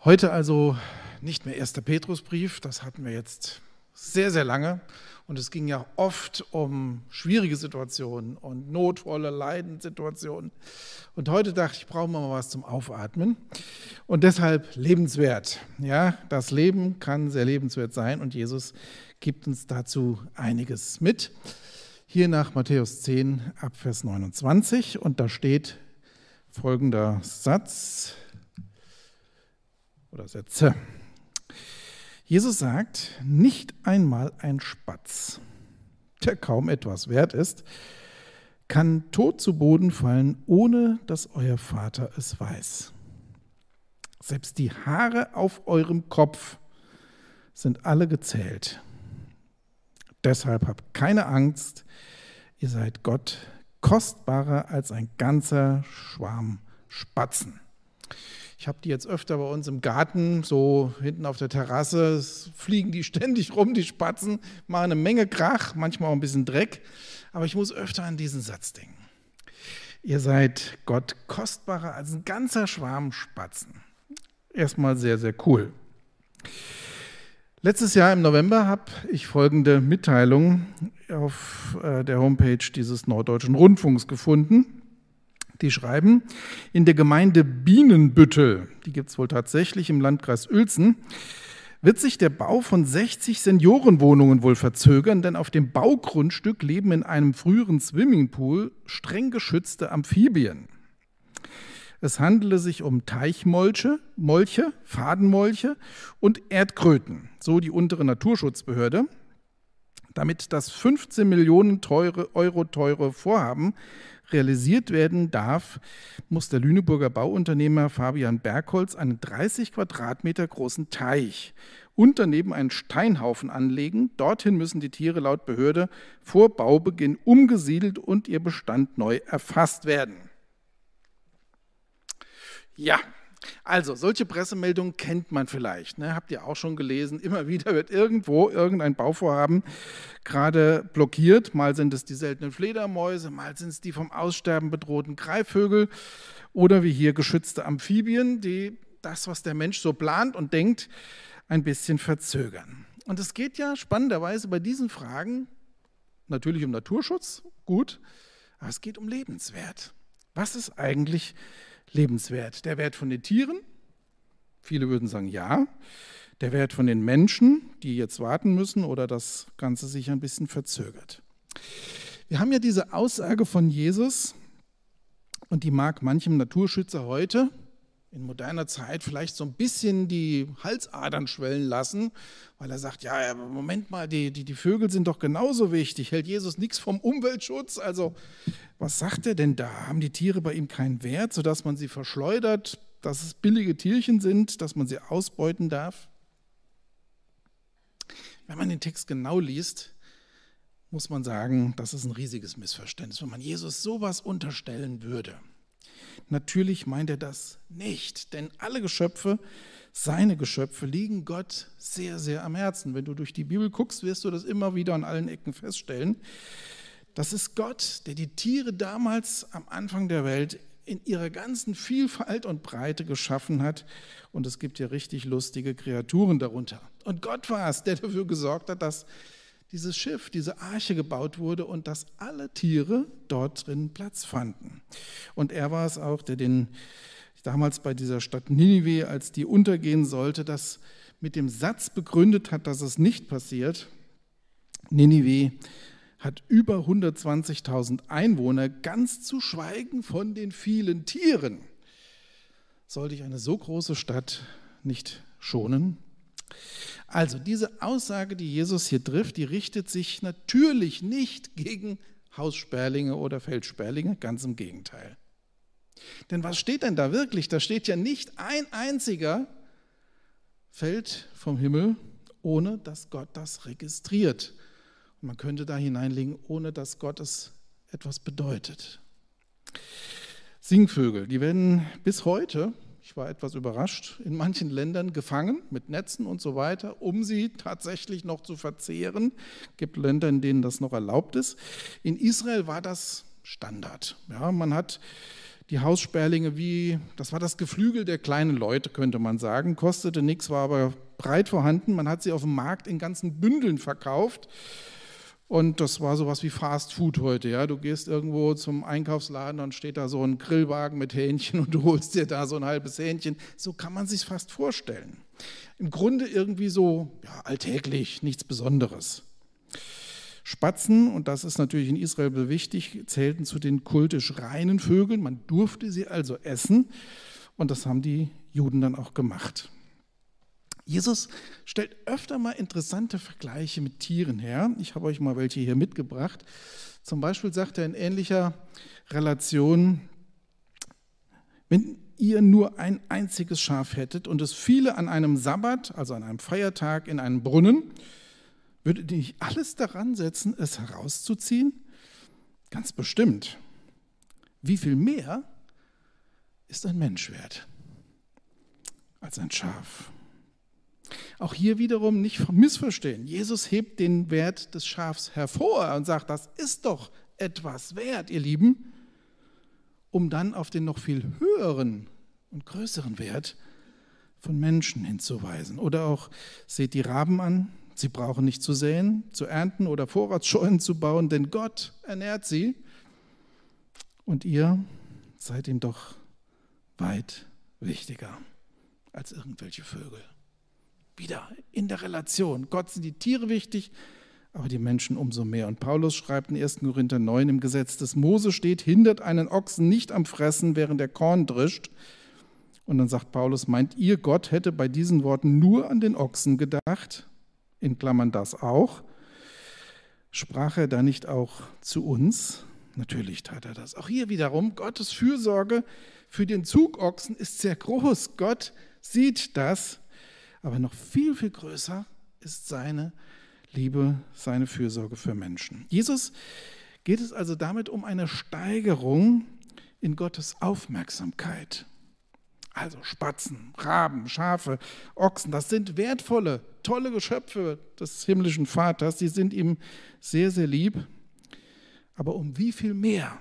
Heute also nicht mehr 1. Petrusbrief, das hatten wir jetzt sehr, sehr lange. Und es ging ja oft um schwierige Situationen und notvolle Leidenssituationen. Und heute dachte ich, brauchen wir mal was zum Aufatmen. Und deshalb lebenswert. Ja, das Leben kann sehr lebenswert sein und Jesus gibt uns dazu einiges mit. Hier nach Matthäus 10 ab Vers 29 und da steht folgender Satz oder Sätze. Jesus sagt, nicht einmal ein Spatz, der kaum etwas wert ist, kann tot zu Boden fallen, ohne dass euer Vater es weiß. Selbst die Haare auf eurem Kopf sind alle gezählt. Deshalb habt keine Angst, ihr seid Gott kostbarer als ein ganzer Schwarm Spatzen. Ich habe die jetzt öfter bei uns im Garten, so hinten auf der Terrasse, es fliegen die ständig rum, die Spatzen, machen eine Menge Krach, manchmal auch ein bisschen Dreck, aber ich muss öfter an diesen Satz denken. Ihr seid Gott kostbarer als ein ganzer Schwarm Spatzen. Erstmal sehr, sehr cool. Letztes Jahr im November habe ich folgende Mitteilung auf der Homepage dieses Norddeutschen Rundfunks gefunden. Die schreiben, in der Gemeinde Bienenbüttel, die gibt es wohl tatsächlich im Landkreis Uelzen, wird sich der Bau von 60 Seniorenwohnungen wohl verzögern, denn auf dem Baugrundstück leben in einem früheren Swimmingpool streng geschützte Amphibien. Es handele sich um Teichmolche, Fadenmolche und Erdkröten, so die untere Naturschutzbehörde. Damit das 15 Millionen Euro teure Vorhaben realisiert werden darf, muss der Lüneburger Bauunternehmer Fabian Bergholz einen 30 Quadratmeter großen Teich und daneben einen Steinhaufen anlegen. Dorthin müssen die Tiere laut Behörde vor Baubeginn umgesiedelt und ihr Bestand neu erfasst werden. Ja, also solche Pressemeldungen kennt man vielleicht, ne? Habt ihr auch schon gelesen, immer wieder wird irgendwo irgendein Bauvorhaben gerade blockiert. Mal sind es die seltenen Fledermäuse, mal sind es die vom Aussterben bedrohten Greifvögel oder wie hier geschützte Amphibien, die das, was der Mensch so plant und denkt, ein bisschen verzögern. Und es geht ja spannenderweise bei diesen Fragen natürlich um Naturschutz, gut, aber es geht um Lebenswert. Was ist eigentlich lebenswert? Der Wert von den Tieren? Viele würden sagen ja. Der Wert von den Menschen, die jetzt warten müssen oder das Ganze sich ein bisschen verzögert. Wir haben ja diese Aussage von Jesus und die mag manchem Naturschützer heute in moderner Zeit vielleicht so ein bisschen die Halsadern schwellen lassen, weil er sagt, ja, Moment mal, die Vögel sind doch genauso wichtig. Hält Jesus nichts vom Umweltschutz? Also was sagt er denn da? Haben die Tiere bei ihm keinen Wert, sodass man sie verschleudert, dass es billige Tierchen sind, dass man sie ausbeuten darf? Wenn man den Text genau liest, muss man sagen, das ist ein riesiges Missverständnis, wenn man Jesus sowas unterstellen würde. Natürlich meint er das nicht, denn alle Geschöpfe, seine Geschöpfe, liegen Gott sehr, sehr am Herzen. Wenn du durch die Bibel guckst, wirst du das immer wieder an allen Ecken feststellen. Das ist Gott, der die Tiere damals am Anfang der Welt in ihrer ganzen Vielfalt und Breite geschaffen hat. Und es gibt ja richtig lustige Kreaturen darunter. Und Gott war es, der dafür gesorgt hat, dass dieses Schiff, diese Arche gebaut wurde und dass alle Tiere dort drin Platz fanden. Und er war es auch, der damals bei dieser Stadt Ninive, als die untergehen sollte, das mit dem Satz begründet hat, dass es nicht passiert. Ninive hat über 120.000 Einwohner, ganz zu schweigen von den vielen Tieren. Sollte ich eine so große Stadt nicht schonen? Also diese Aussage, die Jesus hier trifft, die richtet sich natürlich nicht gegen Haussperlinge oder Feldsperlinge, ganz im Gegenteil. Denn was steht denn da wirklich? Da steht ja nicht ein einziger fällt vom Himmel, ohne dass Gott das registriert. Und man könnte da hineinlegen, ohne dass Gott es etwas bedeutet. Singvögel, die werden bis heute, ich war etwas überrascht, in manchen Ländern gefangen mit Netzen und so weiter, um sie tatsächlich noch zu verzehren. Es gibt Länder, in denen das noch erlaubt ist. In Israel war das Standard. Ja, man hat Die Haussperlinge, das war das Geflügel der kleinen Leute, könnte man sagen. Kostete nichts, war aber breit vorhanden. Man hat sie auf dem Markt in ganzen Bündeln verkauft. Und das war sowas wie Fast Food heute. Ja? Du gehst irgendwo zum Einkaufsladen und steht da so ein Grillwagen mit Hähnchen und du holst dir da so ein halbes Hähnchen. So kann man sich fast vorstellen. Im Grunde irgendwie so alltäglich, nichts Besonderes. Spatzen, und das ist natürlich in Israel wichtig, zählten zu den kultisch reinen Vögeln. Man durfte sie also essen und das haben die Juden dann auch gemacht. Jesus stellt öfter mal interessante Vergleiche mit Tieren her. Ich habe euch mal welche hier mitgebracht. Zum Beispiel sagt er in ähnlicher Relation, wenn ihr nur ein einziges Schaf hättet und es fiele an einem Sabbat, also an einem Feiertag, in einen Brunnen, würdet ihr nicht alles daran setzen, es herauszuziehen? Ganz bestimmt. Wie viel mehr ist ein Mensch wert als ein Schaf? Auch hier wiederum nicht missverstehen. Jesus hebt den Wert des Schafs hervor und sagt, das ist doch etwas wert, ihr Lieben, um dann auf den noch viel höheren und größeren Wert von Menschen hinzuweisen. Oder auch, seht die Raben an, sie brauchen nicht zu säen, zu ernten oder Vorratsscheunen zu bauen, denn Gott ernährt sie und ihr seid ihm doch weit wichtiger als irgendwelche Vögel. Wieder in der Relation. Gott sind die Tiere wichtig, aber die Menschen umso mehr. Und Paulus schreibt in 1. Korinther 9, im Gesetz des Mose steht, hindert einen Ochsen nicht am Fressen, während er Korn drischt. Und dann sagt Paulus, meint ihr, Gott hätte bei diesen Worten nur an den Ochsen gedacht? In Klammern das auch. Sprach er da nicht auch zu uns? Natürlich tat er das. Auch hier wiederum, Gottes Fürsorge für den Zugochsen ist sehr groß. Gott sieht das. Aber noch viel, viel größer ist seine Liebe, seine Fürsorge für Menschen. Jesus geht es also damit um eine Steigerung in Gottes Aufmerksamkeit. Also Spatzen, Raben, Schafe, Ochsen, das sind wertvolle, tolle Geschöpfe des himmlischen Vaters, die sind ihm sehr, sehr lieb. Aber um wie viel mehr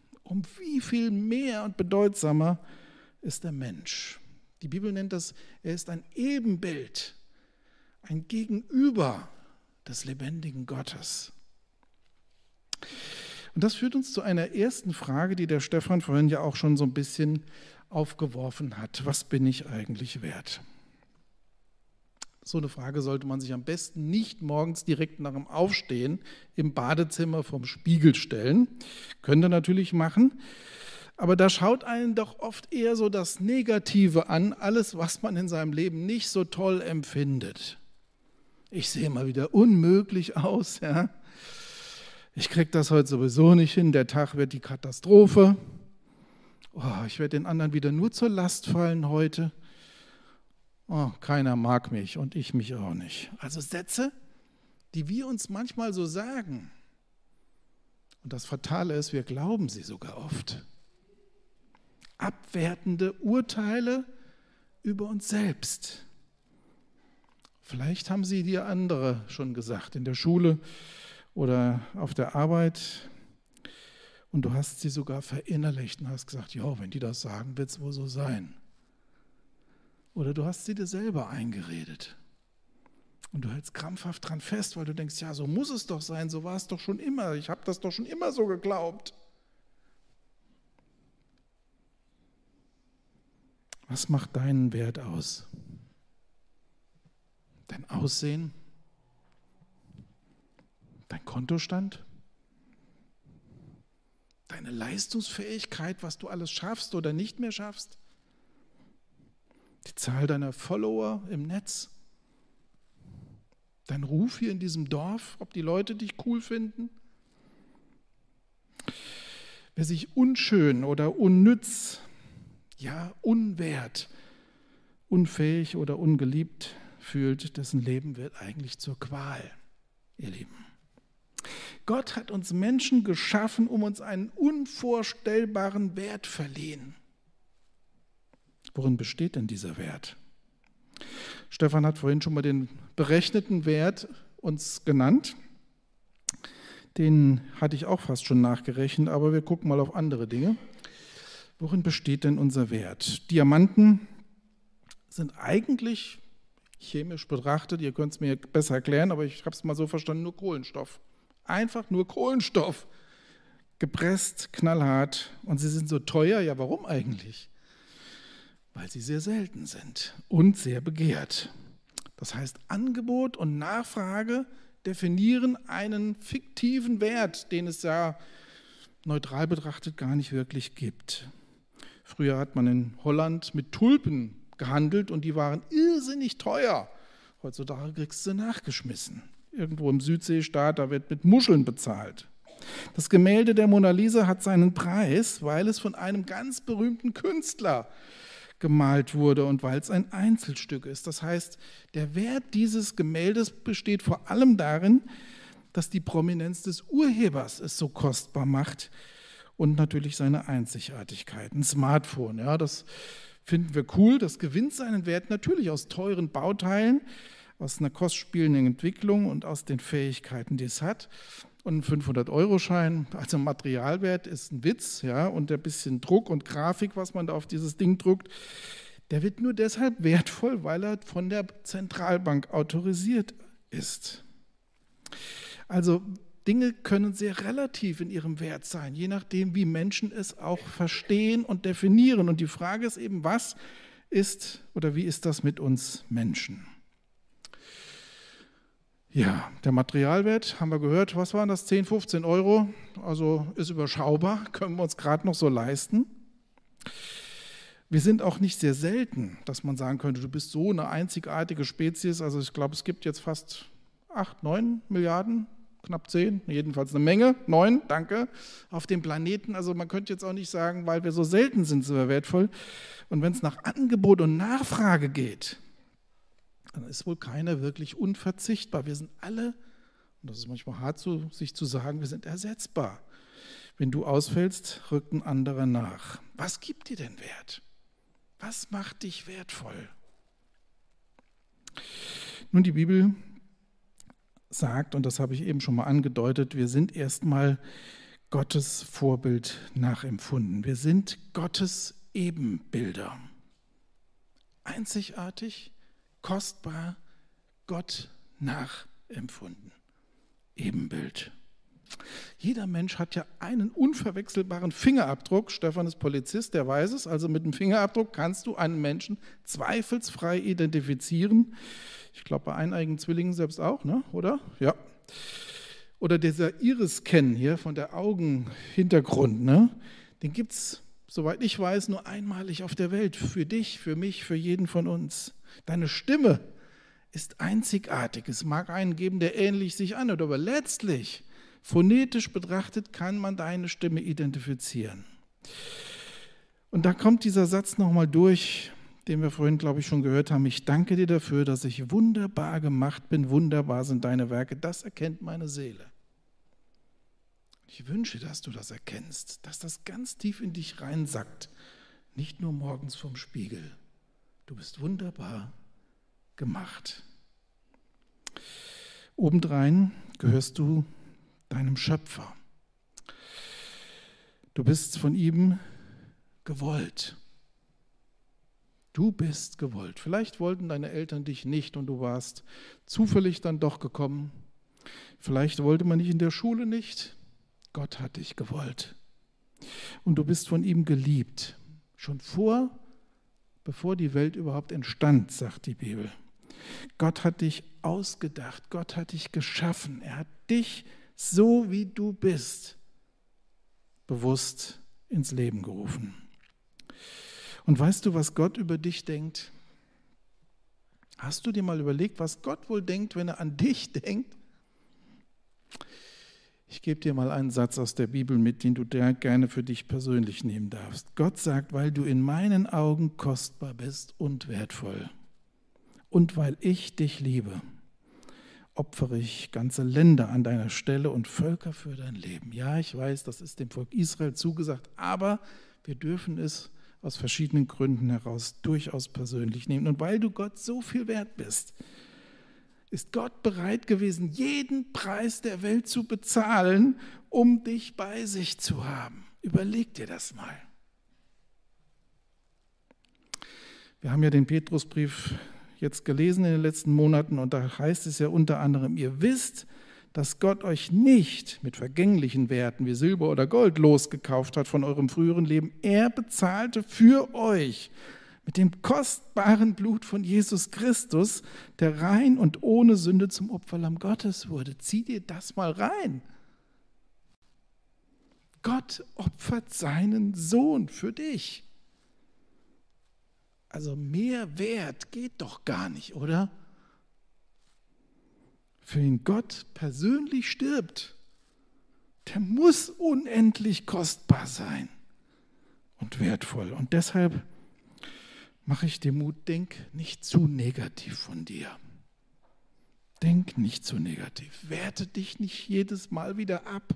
und bedeutsamer ist der Mensch. Die Bibel nennt das, er ist ein Ebenbild, ein Gegenüber des lebendigen Gottes. Und das führt uns zu einer ersten Frage, die der Stefan vorhin ja auch schon so ein bisschen aufgeworfen hat. Was bin ich eigentlich wert? So eine Frage sollte man sich am besten nicht morgens direkt nach dem Aufstehen im Badezimmer vorm Spiegel stellen. Könnt ihr natürlich machen. Aber da schaut einen doch oft eher so das Negative an, alles, was man in seinem Leben nicht so toll empfindet. Ich sehe mal wieder unmöglich aus. Ja. Ich kriege das heute sowieso nicht hin, der Tag wird die Katastrophe. Oh, ich werde den anderen wieder nur zur Last fallen heute. Oh, keiner mag mich und ich mich auch nicht. Also Sätze, die wir uns manchmal so sagen. Und das Fatale ist, wir glauben sie sogar oft. Abwertende Urteile über uns selbst. Vielleicht haben sie dir andere schon gesagt, in der Schule oder auf der Arbeit. Und du hast sie sogar verinnerlicht und hast gesagt, ja, wenn die das sagen, wird es wohl so sein. Oder du hast sie dir selber eingeredet. Und du hältst krampfhaft dran fest, weil du denkst, ja, so muss es doch sein, so war es doch schon immer. Ich habe das doch schon immer so geglaubt. Was macht deinen Wert aus? Dein Aussehen? Dein Kontostand? Deine Leistungsfähigkeit, was du alles schaffst oder nicht mehr schaffst? Die Zahl deiner Follower im Netz? Dein Ruf hier in diesem Dorf, ob die Leute dich cool finden? Wer sich unschön oder unnütz, ja unwert, unfähig oder ungeliebt fühlt, dessen Leben wird eigentlich zur Qual, ihr Lieben. Gott hat uns Menschen geschaffen, um uns einen unvorstellbaren Wert verliehen. Worin besteht denn dieser Wert? Stefan hat vorhin schon mal den berechneten Wert uns genannt. Den hatte ich auch fast schon nachgerechnet, aber wir gucken mal auf andere Dinge. Worin besteht denn unser Wert? Diamanten sind eigentlich chemisch betrachtet, ihr könnt es mir besser erklären, aber ich habe es mal so verstanden, nur Kohlenstoff. Einfach nur Kohlenstoff. Gepresst, knallhart, und sie sind so teuer. Ja, warum eigentlich? Weil sie sehr selten sind und sehr begehrt. Das heißt, Angebot und Nachfrage definieren einen fiktiven Wert, den es ja neutral betrachtet gar nicht wirklich gibt. Früher hat man in Holland mit Tulpen gehandelt und die waren irrsinnig teuer. Heutzutage kriegst du nachgeschmissen. Irgendwo im Südseestaat, da wird mit Muscheln bezahlt. Das Gemälde der Mona Lisa hat seinen Preis, weil es von einem ganz berühmten Künstler gemalt wurde und weil es ein Einzelstück ist. Das heißt, der Wert dieses Gemäldes besteht vor allem darin, dass die Prominenz des Urhebers es so kostbar macht und natürlich seine Einzigartigkeit. Ein Smartphone, ja, das finden wir cool, das gewinnt seinen Wert natürlich aus teuren Bauteilen, aus einer kostspieligen Entwicklung und aus den Fähigkeiten, die es hat. Und ein 500-Euro-Schein, also Materialwert, ist ein Witz, ja, und ein bisschen Druck und Grafik, was man da auf dieses Ding druckt, der wird nur deshalb wertvoll, weil er von der Zentralbank autorisiert ist. Also Dinge können sehr relativ in ihrem Wert sein, je nachdem, wie Menschen es auch verstehen und definieren. Und die Frage ist eben, was ist oder wie ist das mit uns Menschen? Ja, der Materialwert, haben wir gehört, was waren das, 10, 15 Euro, also ist überschaubar, können wir uns gerade noch so leisten. Wir sind auch nicht sehr selten, dass man sagen könnte, du bist so eine einzigartige Spezies, also ich glaube, es gibt jetzt fast 8, 9 Milliarden, knapp 10, jedenfalls eine Menge, 9, danke, auf dem Planeten. Also man könnte jetzt auch nicht sagen, weil wir so selten sind, sind wir wertvoll. Und wenn es nach Angebot und Nachfrage geht, dann ist wohl keiner wirklich unverzichtbar. Wir sind alle, und das ist manchmal hart, sich zu sagen, wir sind ersetzbar. Wenn du ausfällst, rückt ein anderer nach. Was gibt dir denn Wert? Was macht dich wertvoll? Nun, die Bibel sagt, und das habe ich eben schon mal angedeutet, wir sind erstmal Gottes Vorbild nachempfunden. Wir sind Gottes Ebenbilder. Einzigartig, kostbar, Gott nachempfunden. Ebenbild. Jeder Mensch hat ja einen unverwechselbaren Fingerabdruck. Stefan ist Polizist, der weiß es. Also mit dem Fingerabdruck kannst du einen Menschen zweifelsfrei identifizieren. Ich glaube, bei eineiigen Zwillingen selbst auch, ne? Oder? Ja. Oder dieser Iris-Scan hier von der Augenhintergrund, ne? Den gibt es, soweit ich weiß, nur einmalig auf der Welt. Für dich, für mich, für jeden von uns. Deine Stimme ist einzigartig. Es mag einen geben, der ähnlich sich anhört, aber letztlich, phonetisch betrachtet, kann man deine Stimme identifizieren. Und da kommt dieser Satz nochmal durch, den wir vorhin, glaube ich, schon gehört haben. Ich danke dir dafür, dass ich wunderbar gemacht bin. Wunderbar sind deine Werke. Das erkennt meine Seele. Ich wünsche, dass du das erkennst, dass das ganz tief in dich reinsackt. Nicht nur morgens vorm Spiegel. Du bist wunderbar gemacht. Obendrein gehörst du deinem Schöpfer. Du bist von ihm gewollt. Du bist gewollt. Vielleicht wollten deine Eltern dich nicht und du warst zufällig dann doch gekommen. Vielleicht wollte man dich in der Schule nicht. Gott hat dich gewollt. Und du bist von ihm geliebt. Schon bevor die Welt überhaupt entstand, sagt die Bibel. Gott hat dich ausgedacht. Gott hat dich geschaffen. Er hat dich, so wie du bist, bewusst ins Leben gerufen. Und weißt du, was Gott über dich denkt? Hast du dir mal überlegt, was Gott wohl denkt, wenn er an dich denkt? Ich gebe dir mal einen Satz aus der Bibel mit, den du gerne für dich persönlich nehmen darfst. Gott sagt, weil du in meinen Augen kostbar bist und wertvoll und weil ich dich liebe, opfere ich ganze Länder an deiner Stelle und Völker für dein Leben. Ja, ich weiß, das ist dem Volk Israel zugesagt, aber wir dürfen es aus verschiedenen Gründen heraus durchaus persönlich nehmen. Und weil du Gott so viel wert bist, ist Gott bereit gewesen, jeden Preis der Welt zu bezahlen, um dich bei sich zu haben. Überleg dir das mal. Wir haben ja den Petrusbrief jetzt gelesen in den letzten Monaten und da heißt es ja unter anderem, ihr wisst, dass Gott euch nicht mit vergänglichen Werten wie Silber oder Gold losgekauft hat von eurem früheren Leben. Er bezahlte für euch mit dem kostbaren Blut von Jesus Christus, der rein und ohne Sünde zum Opferlamm Gottes wurde. Zieh dir das mal rein. Gott opfert seinen Sohn für dich. Also mehr Wert geht doch gar nicht, oder? Für den Gott persönlich stirbt, der muss unendlich kostbar sein und wertvoll. Und deshalb mache ich dir Mut, denk nicht zu negativ von dir. Denk nicht zu negativ. Werte dich nicht jedes Mal wieder ab.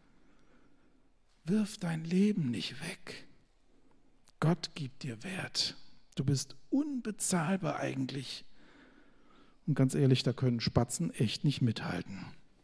Wirf dein Leben nicht weg. Gott gibt dir Wert. Du bist unbezahlbar eigentlich. Und ganz ehrlich, da können Spatzen echt nicht mithalten.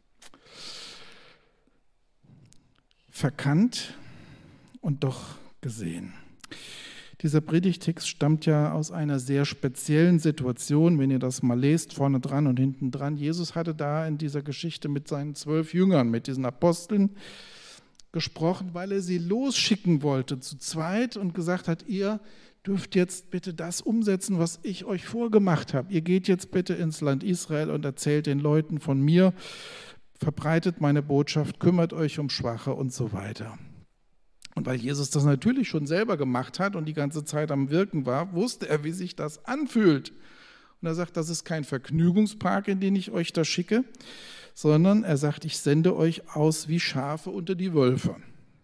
Verkannt und doch gesehen. Dieser Predigtext stammt ja aus einer sehr speziellen Situation, wenn ihr das mal lest, vorne dran und hinten dran. Jesus hatte da in dieser Geschichte mit seinen 12 Jüngern, mit diesen Aposteln gesprochen, weil er sie losschicken wollte zu zweit und gesagt hat, ihr dürft jetzt bitte das umsetzen, was ich euch vorgemacht habe. Ihr geht jetzt bitte ins Land Israel und erzählt den Leuten von mir, verbreitet meine Botschaft, kümmert euch um Schwache und so weiter. Und weil Jesus das natürlich schon selber gemacht hat und die ganze Zeit am Wirken war, wusste er, wie sich das anfühlt. Und er sagt, das ist kein Vergnügungspark, in den ich euch da schicke, sondern er sagt, ich sende euch aus wie Schafe unter die Wölfe.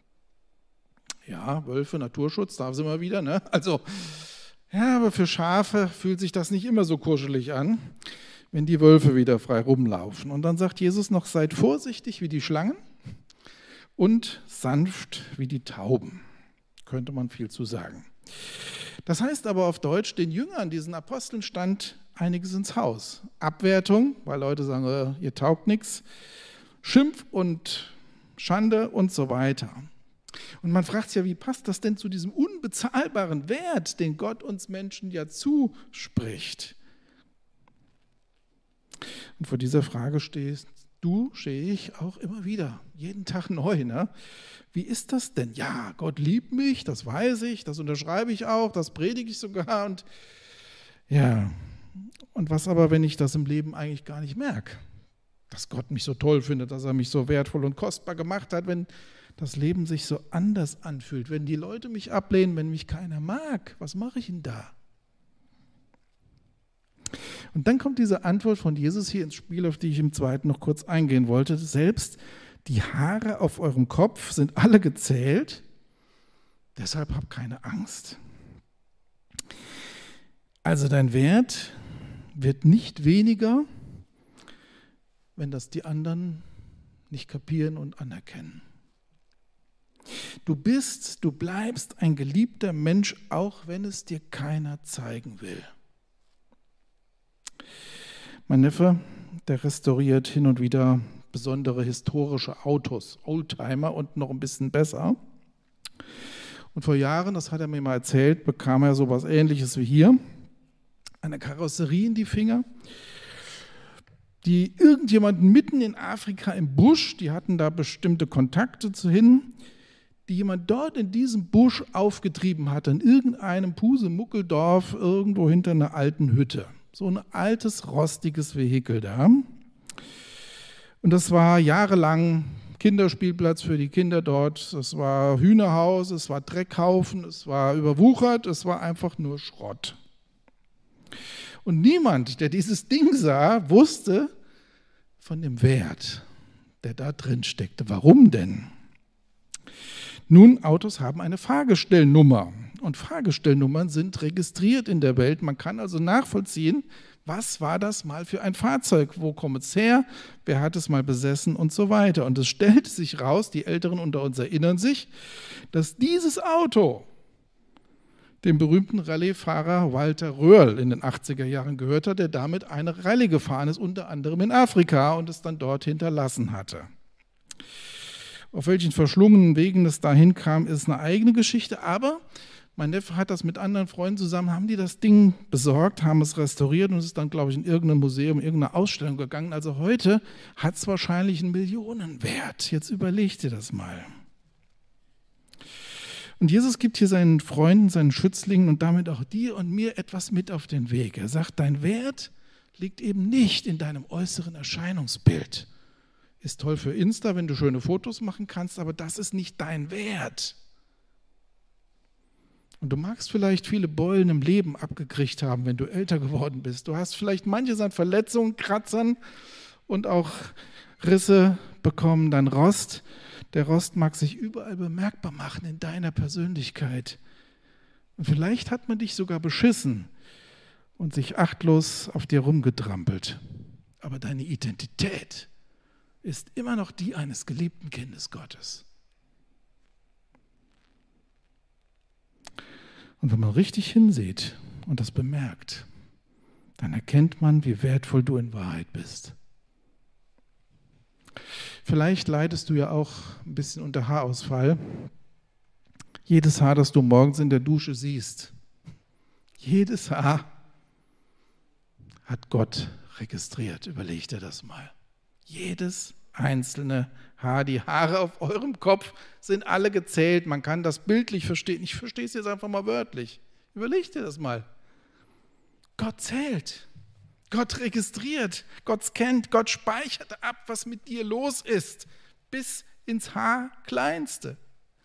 Ja, Wölfe, Naturschutz, da sind wir wieder, ne? Also, ja, aber für Schafe fühlt sich das nicht immer so kuschelig an, wenn die Wölfe wieder frei rumlaufen. Und dann sagt Jesus noch, seid vorsichtig wie die Schlangen und sanft wie die Tauben. Könnte man viel zu sagen. Das heißt aber auf Deutsch, den Jüngern, diesen Aposteln stand einiges ins Haus. Abwertung, weil Leute sagen, ihr taugt nichts, Schimpf und Schande und so weiter. Und man fragt sich ja, wie passt das denn zu diesem unbezahlbaren Wert, den Gott uns Menschen ja zuspricht? Und vor dieser Frage stehe ich auch immer wieder, jeden Tag neu. Ne? Wie ist das denn? Ja, Gott liebt mich, das weiß ich, das unterschreibe ich auch, das predige ich sogar. Und ja, und was aber, wenn ich das im Leben eigentlich gar nicht merke? Dass Gott mich so toll findet, dass er mich so wertvoll und kostbar gemacht hat, wenn das Leben sich so anders anfühlt, wenn die Leute mich ablehnen, wenn mich keiner mag, was mache ich denn da? Und dann kommt diese Antwort von Jesus hier ins Spiel, auf die ich im zweiten noch kurz eingehen wollte. Selbst die Haare auf eurem Kopf sind alle gezählt, deshalb habt keine Angst. Also dein Wert wird nicht weniger, wenn das die anderen nicht kapieren und anerkennen. Du bleibst ein geliebter Mensch, auch wenn es dir keiner zeigen will. Mein Neffe, der restauriert hin und wieder besondere historische Autos, Oldtimer und noch ein bisschen besser. Und vor Jahren, das hat er mir mal erzählt, bekam er sowas Ähnliches wie hier, eine Karosserie in die Finger, die irgendjemanden mitten in Afrika im Busch, die hatten da bestimmte Kontakte hin, die jemand dort in diesem Busch aufgetrieben hatte, in irgendeinem Pusemuckeldorf, irgendwo hinter einer alten Hütte. So ein altes, rostiges Vehikel da. Und das war jahrelang Kinderspielplatz für die Kinder dort. Es war Hühnerhaus, es war Dreckhaufen, es war überwuchert, es war einfach nur Schrott. Und niemand, der dieses Ding sah, wusste von dem Wert, der da drin steckte. Warum denn? Nun, Autos haben eine Fahrgestellnummer und Fahrgestellnummern sind registriert in der Welt. Man kann also nachvollziehen, was war das mal für ein Fahrzeug, wo kommt es her, wer hat es mal besessen und so weiter. Und es stellte sich raus, die Älteren unter uns erinnern sich, dass dieses Auto dem berühmten Rallye-Fahrer Walter Röhrl in den 80er Jahren gehört hat, der damit eine Rallye gefahren ist, unter anderem in Afrika und es dann dort hinterlassen hatte. Auf welchen verschlungenen Wegen es dahin kam, ist eine eigene Geschichte, aber Mein Neffe hat das mit anderen Freunden zusammen, haben die das Ding besorgt, haben es restauriert und es ist dann, glaube ich, in irgendeinem Museum, irgendeine Ausstellung gegangen. Also heute hat es wahrscheinlich einen Millionenwert. Jetzt überleg dir das mal. Und Jesus gibt hier seinen Freunden, seinen Schützlingen und damit auch dir und mir etwas mit auf den Weg. Er sagt, dein Wert liegt eben nicht in deinem äußeren Erscheinungsbild. Ist toll für Insta, wenn du schöne Fotos machen kannst, aber das ist nicht dein Wert. Und du magst vielleicht viele Beulen im Leben abgekriegt haben, wenn du älter geworden bist. Du hast vielleicht manches an Verletzungen, Kratzern und auch Risse bekommen, dein Rost. Der Rost mag sich überall bemerkbar machen in deiner Persönlichkeit. Und vielleicht hat man dich sogar beschissen und sich achtlos auf dir rumgetrampelt. Aber deine Identität ist immer noch die eines geliebten Kindes Gottes. Und wenn man richtig hinsieht und das bemerkt, dann erkennt man, wie wertvoll du in Wahrheit bist. Vielleicht leidest du ja auch ein bisschen unter Haarausfall. Jedes Haar, das du morgens in der Dusche siehst, jedes Haar hat Gott registriert. Überleg dir das mal. Jedes einzelne Haar, die Haare auf eurem Kopf sind alle gezählt. Man kann das bildlich verstehen. Ich verstehe es jetzt einfach mal wörtlich. Überleg dir das mal. Gott zählt. Gott registriert, Gott scannt, Gott speichert ab, was mit dir los ist, bis ins Haarkleinste.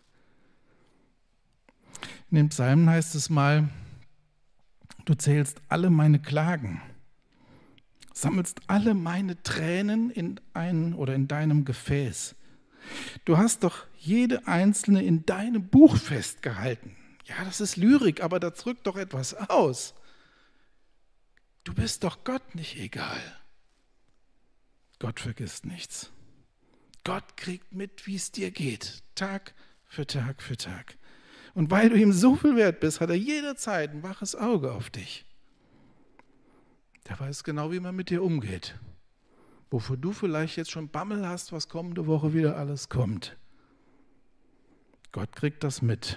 In den Psalmen heißt es mal, du zählst alle meine Klagen, sammelst alle meine Tränen in deinem Gefäß. Du hast doch jede einzelne in deinem Buch festgehalten. Ja, das ist Lyrik, aber da drückt doch etwas aus. Du bist doch Gott nicht egal. Gott vergisst nichts. Gott kriegt mit, wie es dir geht, Tag für Tag für Tag. Und weil du ihm so viel wert bist, hat er jederzeit ein waches Auge auf dich. Der weiß genau, wie man mit dir umgeht. Wofür du vielleicht jetzt schon Bammel hast, was kommende Woche wieder alles kommt. Gott kriegt das mit.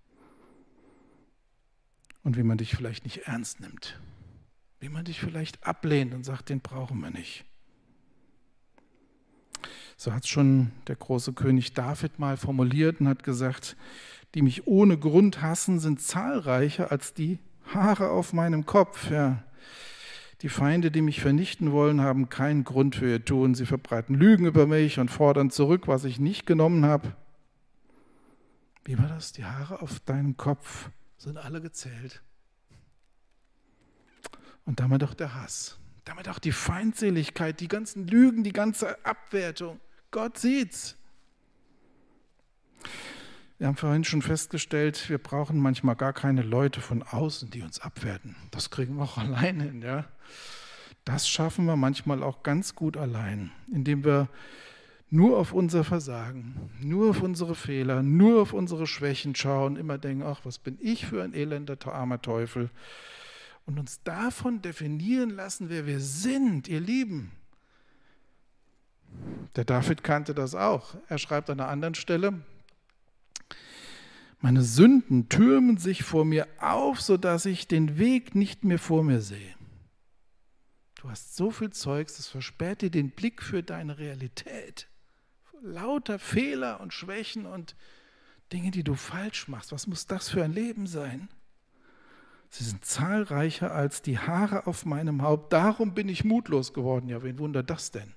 Und wie man dich vielleicht nicht ernst nimmt. Wie man dich vielleicht ablehnt und sagt, den brauchen wir nicht. So hat es schon der große König David mal formuliert und hat gesagt, die mich ohne Grund hassen, sind zahlreicher als die Haare auf meinem Kopf. Ja. Die Feinde, die mich vernichten wollen, haben keinen Grund für ihr Tun. Sie verbreiten Lügen über mich und fordern zurück, was ich nicht genommen habe. Wie war das? Die Haare auf deinem Kopf sind alle gezählt. Und damit auch der Hass, damit auch die Feindseligkeit, die ganzen Lügen, die ganze Abwertung. Gott sieht's. Wir haben vorhin schon festgestellt, wir brauchen manchmal gar keine Leute von außen, die uns abwerten. Das kriegen wir auch alleine hin. Ja? Das schaffen wir manchmal auch ganz gut allein, indem wir nur auf unser Versagen, nur auf unsere Fehler, nur auf unsere Schwächen schauen, immer denken, ach, was bin ich für ein elender, armer Teufel. Und uns davon definieren lassen, wer wir sind, ihr Lieben. Der David kannte das auch. Er schreibt an einer anderen Stelle, meine Sünden türmen sich vor mir auf, sodass ich den Weg nicht mehr vor mir sehe. Du hast so viel Zeugs, das versperrt dir den Blick für deine Realität. Lauter Fehler und Schwächen und Dinge, die du falsch machst. Was muss das für ein Leben sein? Sie sind zahlreicher als die Haare auf meinem Haupt. Darum bin ich mutlos geworden. Ja, wen wundert das denn?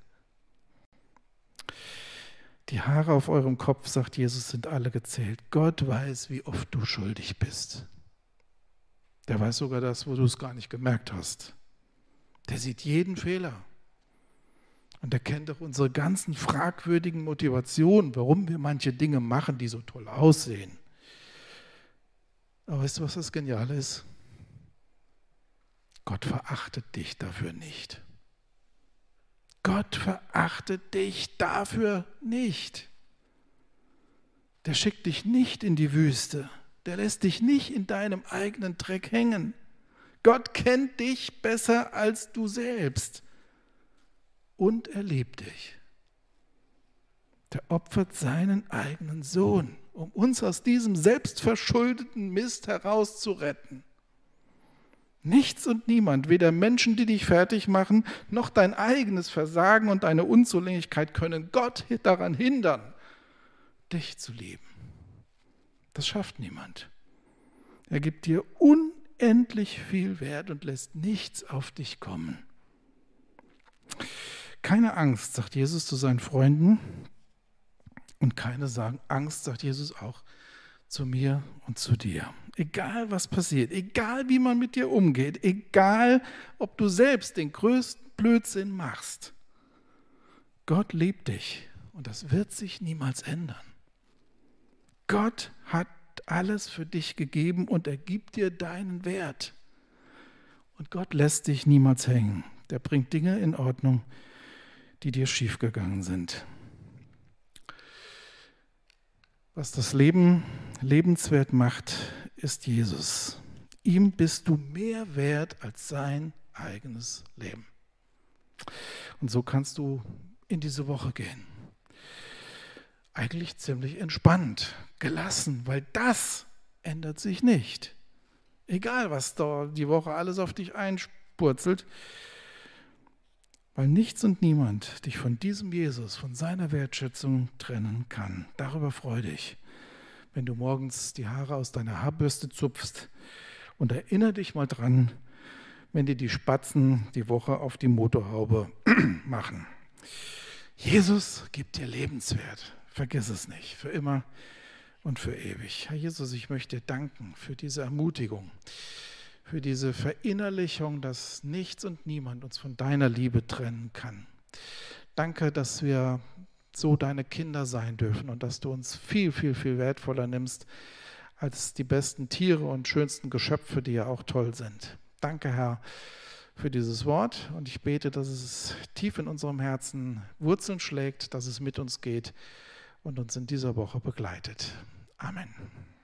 Die Haare auf eurem Kopf, sagt Jesus, sind alle gezählt. Gott weiß, wie oft du schuldig bist. Der weiß sogar das, wo du es gar nicht gemerkt hast. Der sieht jeden Fehler. Und er kennt auch unsere ganzen fragwürdigen Motivationen, warum wir manche Dinge machen, die so toll aussehen. Aber weißt du, was das Geniale ist? Gott verachtet dich dafür nicht. Gott verachtet dich dafür nicht. Der schickt dich nicht in die Wüste. Der lässt dich nicht in deinem eigenen Dreck hängen. Gott kennt dich besser als du selbst. Und er liebt dich. Der opfert seinen eigenen Sohn um uns aus diesem selbstverschuldeten Mist herauszuretten. Nichts und niemand, weder Menschen, die dich fertig machen, noch dein eigenes Versagen und deine Unzulänglichkeit können Gott daran hindern, dich zu lieben. Das schafft niemand. Er gibt dir unendlich viel Wert und lässt nichts auf dich kommen. Keine Angst, sagt Jesus zu seinen Freunden, und keine Angst, sagt Jesus auch zu mir und zu dir. Egal was passiert, egal wie man mit dir umgeht, egal ob du selbst den größten Blödsinn machst, Gott liebt dich und das wird sich niemals ändern. Gott hat alles für dich gegeben und er gibt dir deinen Wert. Und Gott lässt dich niemals hängen. Der bringt Dinge in Ordnung, die dir schiefgegangen sind. Was das Leben lebenswert macht, ist Jesus. Ihm bist du mehr wert als sein eigenes Leben. Und so kannst du in diese Woche gehen. Eigentlich ziemlich entspannt, gelassen, weil das ändert sich nicht. Egal, was da die Woche alles auf dich einspurzelt, weil nichts und niemand dich von diesem Jesus, von seiner Wertschätzung trennen kann. Darüber freu dich, wenn du morgens die Haare aus deiner Haarbürste zupfst und erinnere dich mal dran, wenn dir die Spatzen die Woche auf die Motorhaube machen. Jesus gibt dir Lebenswert. Vergiss es nicht, für immer und für ewig. Herr Jesus, ich möchte dir danken für diese Ermutigung, für diese Verinnerlichung, dass nichts und niemand uns von deiner Liebe trennen kann. Danke, dass wir so deine Kinder sein dürfen und dass du uns viel, viel, viel wertvoller nimmst als die besten Tiere und schönsten Geschöpfe, die ja auch toll sind. Danke, Herr, für dieses Wort und ich bete, dass es tief in unserem Herzen Wurzeln schlägt, dass es mit uns geht und uns in dieser Woche begleitet. Amen.